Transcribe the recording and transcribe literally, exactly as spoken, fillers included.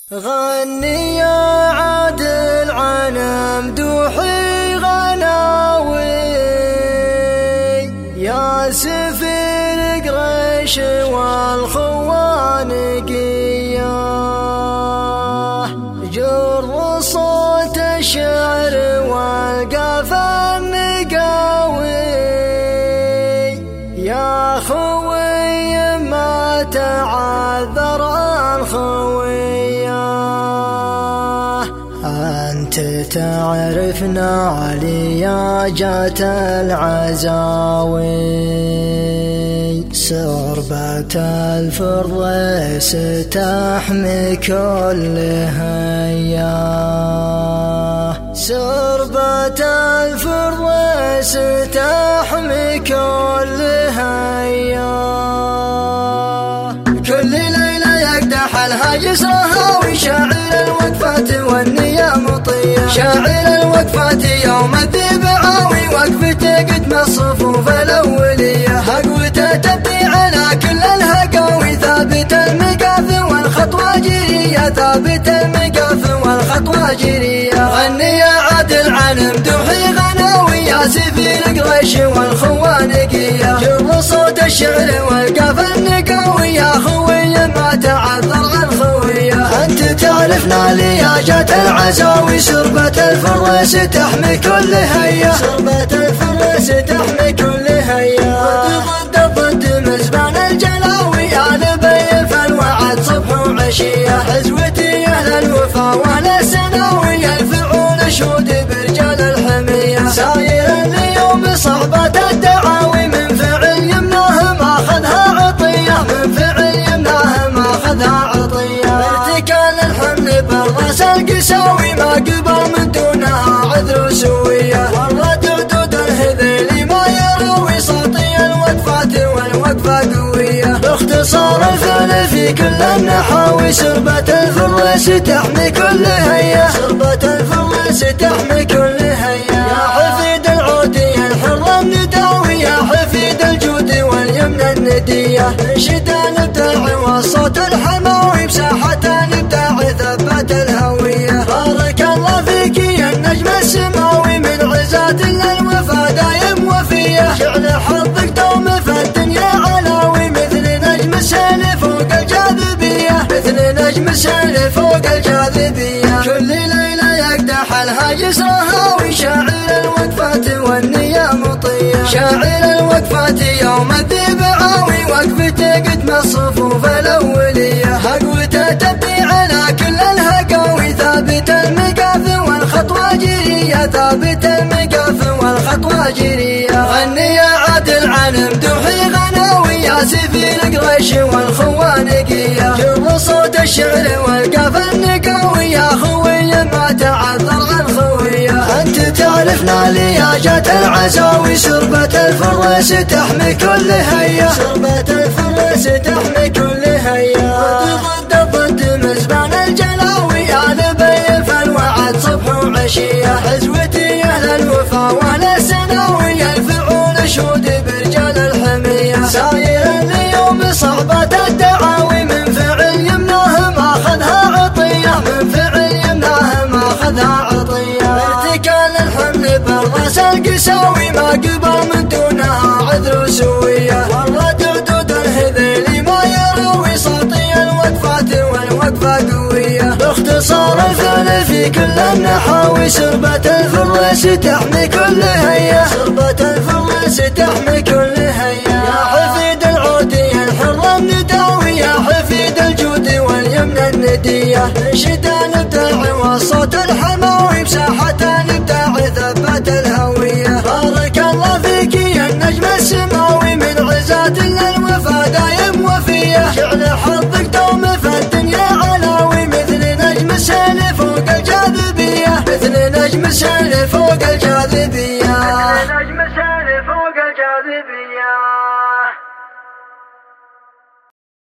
غني يا عادل عن مدوحي غناوي يا سفير قريش والخوانقية جر صوت الشعر والقافا النقاوي يا خوي ما تعذر الخوي أنت تعرفنا علياجة العزاوي سربة الفرس تحمي كل هيا سربة الفرس تحمي كل هيا كل ليلة يقدح الهاجسرها ويشاعر الوقفات والنية مطية شاعر الوقفات يوم الذيب عاوي وقفته قدم الصفوف الأولية هقوته تبدي على كل الهقاوي ثابت المقاف والخطوة جرية ثابت المقاف والخطوة جرية غني يا عادل عن مدوحي غناوي يا سفير قريش والخوانقية جر صوت الشعر والقاف النقاوي يا خوي ما تعذر الخوية أنت تعرفنا لياجة العزاوي سربة الفرس تحمي كل هيا سربة الفرس تحمي كل هيا ضد ضد مزبان الجلاوي يا لبي فالوعد صبح وعشية حزوتي أهل الوفا وأهل السناوي يرفعون شهود برجال الحمية ساير اليوم صعبة الدعاوي من فعل يمناهم أخذها عطية من فعل يمناهم أخذها عطية ارتكال الحمل بالراس القساوي ما قبل من دونها عذر سوية ورد عدود الهذيل ما يروي صوتي الوقفات والوقفة قوية باختصار الفعل في كل النحاوي سربة الفرس تحمي كل هيا سربة الفرس تحمي كل هيا يا حفيد العودي الحر النداوي يا حفيد الجود واليمن الندية انشد الابداع والصوت الحماوي بساحة الابداع ثبت الهوية بارك الله فيك يا النجم السماوي من عزات للوفا دايم وفيه جعل حظك دوم في الدنيا علاوي مثل نجم السيل فوق الجاذبية مثل نجم السيل فوق الجاذبية كل ليلة يقدح الهاجسرها ويشاعر الوقفات والنية مطية شاعر الوقفات يوم الذيب عاوي وقفته قدم الصفوف الأولية هقوته تبدي على كل الهقاوي ثابت المقاف والخطوة جرية ثابت المقاف والخطوة جرية غني يا عادل عن مدوحي غناوي يا سفير قريش والخوانقية جر صوت الشعر والقاف النقاوي يا خوي ما تعذر الخوية أنت تعرفنا لياجة العزاوي سربة الفرس تحمي كل هيا سربة الفرس تحمي كل هيا ضد ضد مزبان الجلاوي يا لبي فالوعد صبح وعشية حزوتي أهل الوفا وأهل السناوي يرفعون شهود برجال الحمية ساير اليوم صعبة الدعاوي من فعل يمناهم أخذها عطية من فعل يمناهم أخذها عطية ارتكال الحمل بالراس القساوي ما قبل من دونها عذر سوية ورد عدود الهذيل ما يروي صوتي الوقفات والوقفة قوية باختصار الفعل في كل النحاوي سربة الفرس تحمي كل هيا سربة الفرس تحمي كل هيا يا حفيد العودي الحر النداوي يا حفيد الجود واليمن الندية انشد الابداع والصوت الحماوي بساحة الابداع ثبت الهوية بارك الله فيك يا النجم السماوي من عزات للوفا دايم وفيه جعل حظك دوم في الدنيا علاوي مثل نجم السيل فوق الجاذبية مثل نجم السيل فوق الجاذبية.